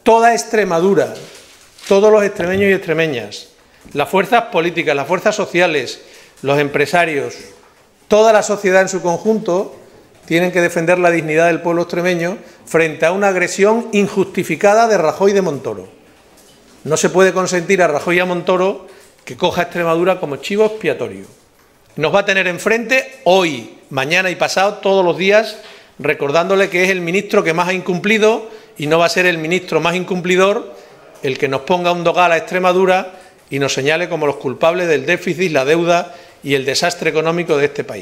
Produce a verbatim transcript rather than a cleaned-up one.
toda Extremadura, todos los extremeños y extremeñas, las fuerzas políticas, las fuerzas sociales, los empresarios, toda la sociedad en su conjunto tienen que defender la dignidad del pueblo extremeño frente a una agresión injustificada de Rajoy y de Montoro. No se puede consentir a Rajoy y a Montoro que coja a Extremadura como chivo expiatorio. Nos va a tener enfrente hoy, mañana y pasado, todos los días, recordándole que es el ministro que más ha incumplido y no va a ser el ministro más incumplidor el que nos ponga un dogal a Extremadura y nos señale como los culpables del déficit, la deuda y el desastre económico de este país.